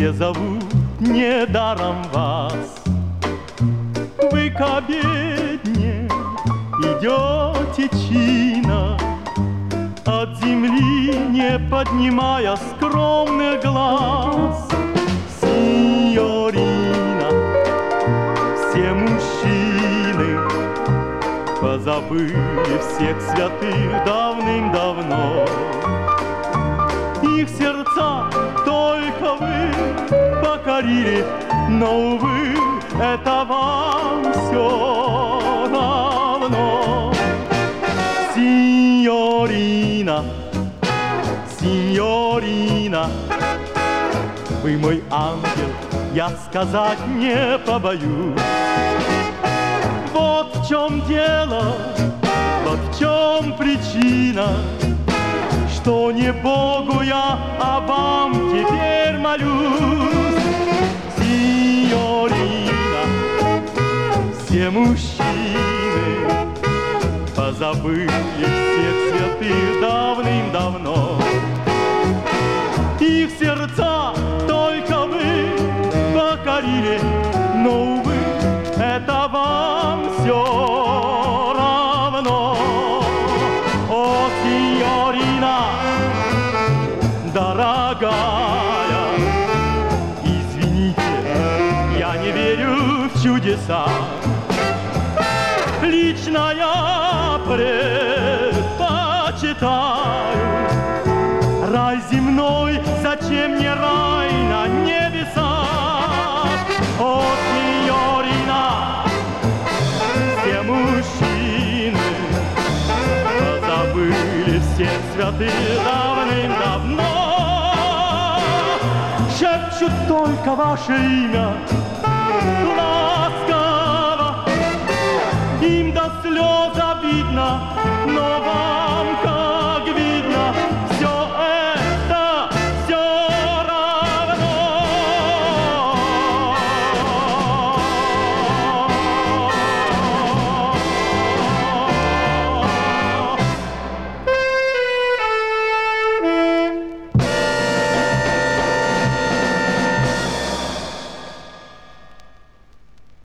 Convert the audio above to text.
все зовут недаром вас. Вы к обедне идете чинно, от земли не поднимая скромных глаз. Синьорина, все мужчины позабыли всех святых давным-давно. Их сердца только вы покорили, но, увы, это вам все равно. Синьорина, синьорина, вы мой ангел, я сказать не побоюсь. Вот в чем дело, вот в чем причина, что не Богу я, а вам теперь молюсь. Синьорина, все мужчины позабыли всех святых давным-давно. Их сердца только вы покорили, но, увы, это вам все равно. О, синьорина, дорогая, извините, я не верю в чудеса. Лично я предпочитаю рай земной, зачем мне рай на небесах? О, синьорина, все мужчины позабыли всех святых давным-давно. Шепчут только ваше имя ласково, им до слез обидно, но вам